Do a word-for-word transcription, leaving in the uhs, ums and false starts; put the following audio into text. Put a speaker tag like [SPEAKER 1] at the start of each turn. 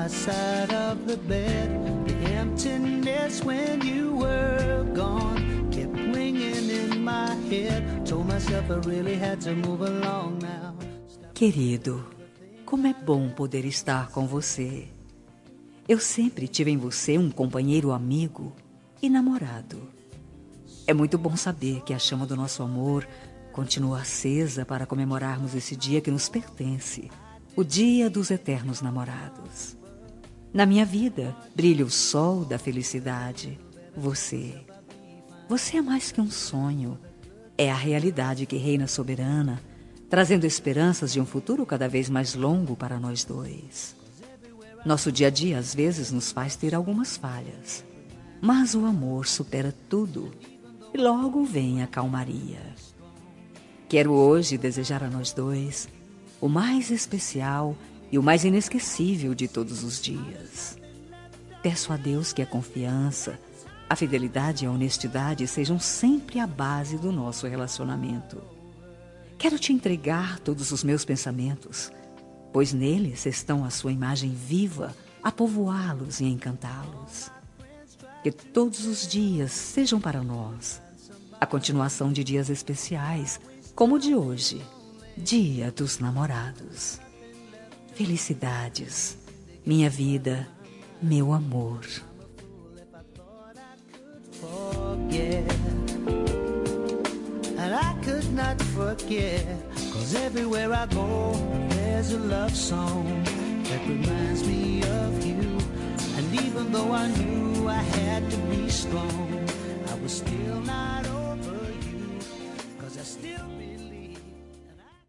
[SPEAKER 1] my side of the bed. The emptiness when you were gone kept ringing in my head. Told myself I really had to move along now.
[SPEAKER 2] Querido, como é bom poder estar com você. Eu sempre tive em você um companheiro amigo e namorado. É muito bom saber que a chama do nosso amor continua acesa para comemorarmos esse dia que nos pertence, o Dia dos Eternos Namorados. Na minha vida brilha o sol da felicidade, você. Você é mais que um sonho, é a realidade que reina soberana, trazendo esperanças de um futuro cada vez mais longo para nós dois. Nosso dia a dia às vezes nos faz ter algumas falhas, mas o amor supera tudo e logo vem a calmaria. Quero hoje desejar a nós dois o mais especial e o mais inesquecível de todos os dias. Peço a Deus que a confiança, a fidelidade e a honestidade sejam sempre a base do nosso relacionamento. Quero te entregar todos os meus pensamentos, pois neles estão a sua imagem viva a povoá-los e encantá-los. Que todos os dias sejam para nós a continuação de dias especiais, como o de hoje, Dia dos Namorados. Felicidades, minha vida, meu amor.
[SPEAKER 1] And I could not forget, 'cause everywhere I go, there's a love song that reminds me of you. And even though I knew I had to be strong, I was still not